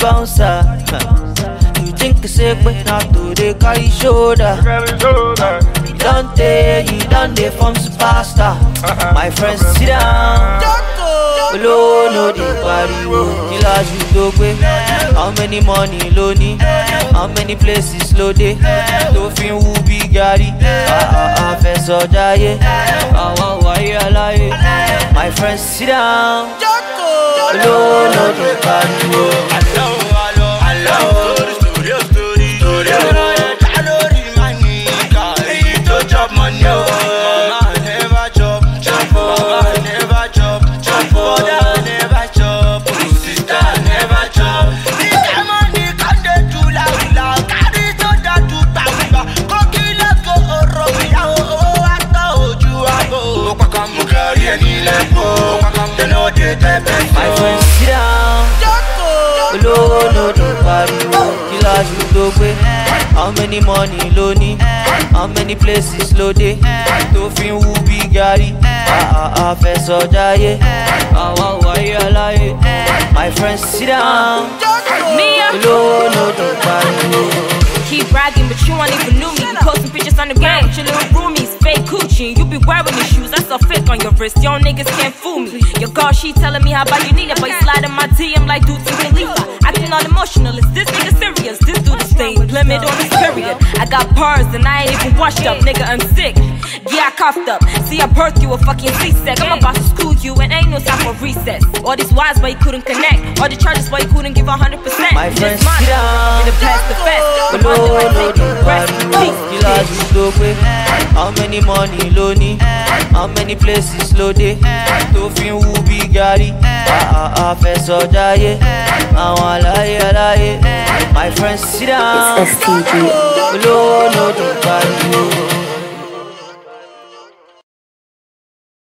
bouncer. You think it's sick, but not to the carry shoulder. You don't dey form superstar. My friends sit down. Hello, no dey pariwo. Killers you do gbe. How many money lo ni? How many places lo dey? To fin who be gari? Fẹsọ jayé. Àwọn wáyé aláyé. My friends sit down. Hello, no dey pariwo. My friends sit down. Hello, no dey pariwo. Killers you do gbe. How many money lo ni? How many places lo dey? To fin who be gari? Fẹsọ jayé. Àwọn wáyé aláyé. My friends sit down. Hello, no dey pariwo. Keep bragging, but you ain't even knew me. You posting pictures on the ground with your little roomies, fake coochie. You be wearing your shoes, that's a fake on your wrist. Y'all niggas can't fool me. Your girl, she telling me how about you need it, but you slide in my DM like dude to relief. Acting all emotional, is this nigga serious? This dude is staying limit on his period. I got purrs and I ain't even washed up, nigga, I'm sick. Yeah, I coughed up. See, I birthed you a fucking C-sec. I'm about to school you and ain't no time for recess. All these wires, but you couldn't connect. All the charges, but you couldn't give 100%. My friends sit down. The past the fest. No dey pariwo. Killers you do gbe. How many money lo ni? How many places lo dey? To fin who be gari? Fẹsọ jayé. Àwọn aláyé aláyé. My friends sit down. It's STG. Hello, no dey pariwo.